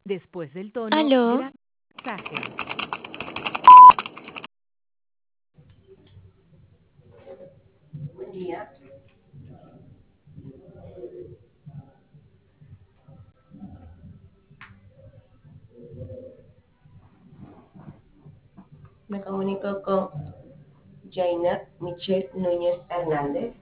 Después del tono, Aló, grabe el mensaje. Buen día. Me comunico con Jaina Michelle Núñez Hernández.